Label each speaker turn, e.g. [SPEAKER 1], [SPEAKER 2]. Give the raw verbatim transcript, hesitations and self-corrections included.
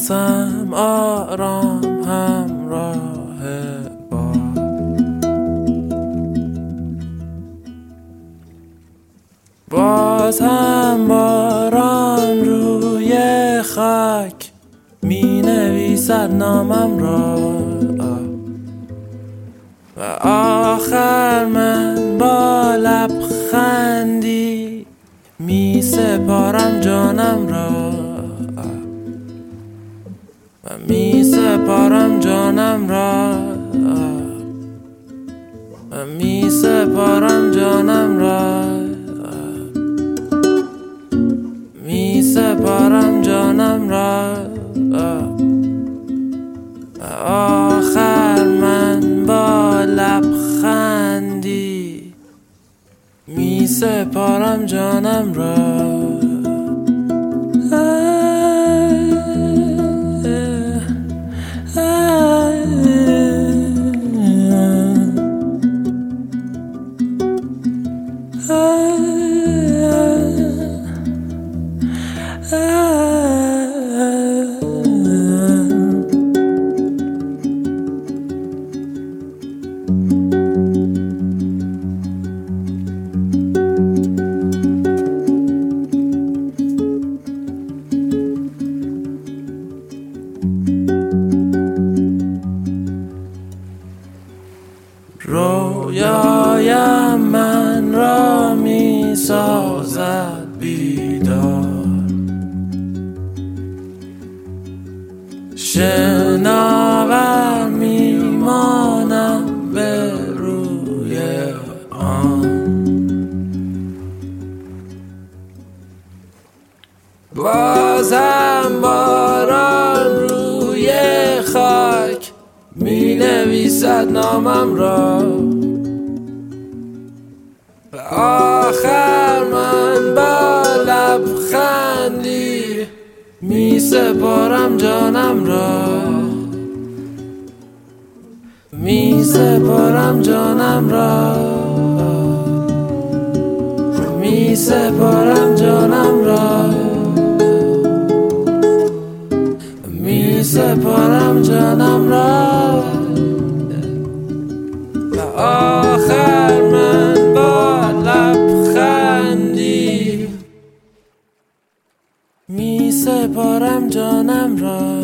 [SPEAKER 1] بازم آرام همراه باد. باز هم باران روی خاک می نویسد نامم را و آخر من با لبخندی می سپارم جانم را و می سپارم جانم را و می سپارم جانم را می سپارم جانم را و آخر من با لبخندی می سپارم جانم را. رویایم من را می سازد بیدار، شناور می مانم به روی آن. بازم باران روی خاک می نویسد نامم را و آخر من با لبخندی می سپارم جانم را می سپارم جانم را می سپارم جانم را می سپارم جانم را و آخر من با لبخندی می سپارم جانم را.